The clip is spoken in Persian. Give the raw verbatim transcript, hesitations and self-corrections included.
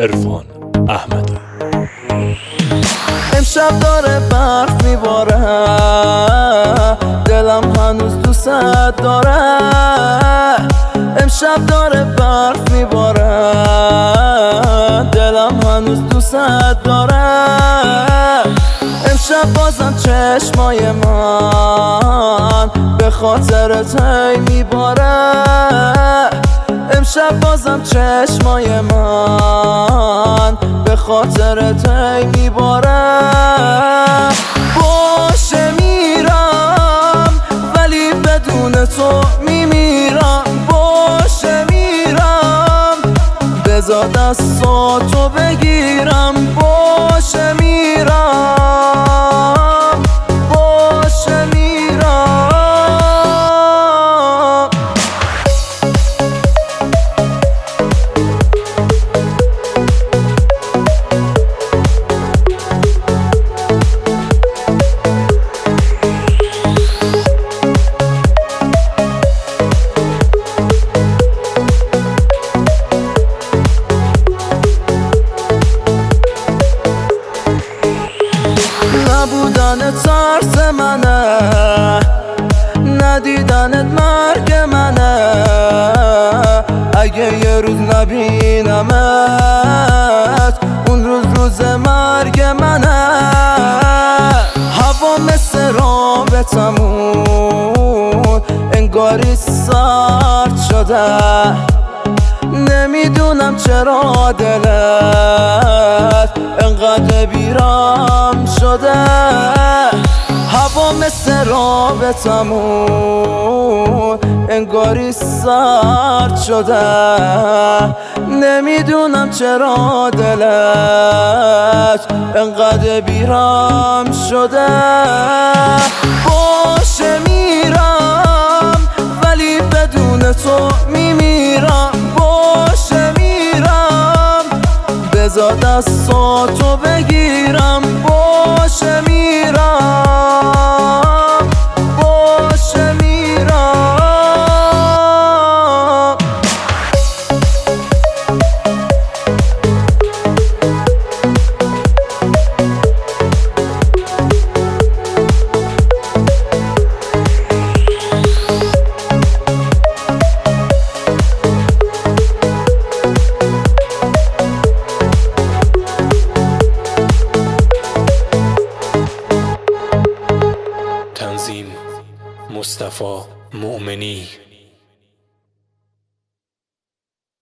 عرفان احمدی. امشب داره برف میباره، دلم هنوز دوست داره. امشب داره برف میباره، دلم هنوز دوست داره. امشب بازم چشمای من به خاطرت هی میباره. امشب بازم چشمای من به خاطرت هی میباره. باشه میرم ولی بدون تو میمیرم. باشه میرم بذار دستاتو بگیرم. باشه میرم، باشه میرم. نبودن ترس منه، ندیدنت مرگ منه. اگه یه روز نبینمت اون روز روز مرگ منه. هوا مثل رابطمون انگاری سرد شده. نمیدونم چرا دلت انقدر بیرام شده. هوا مثل رابطمون انگاری سرد شده. نمیدونم چرا دلت انقدر بیرام شده. باشه میرم ولی بدون تو میمیرم. باشه میرم بذار دستاتو بگیرم. باشه میرم، باشه میرم. تنظیم مصطفی مؤمنی.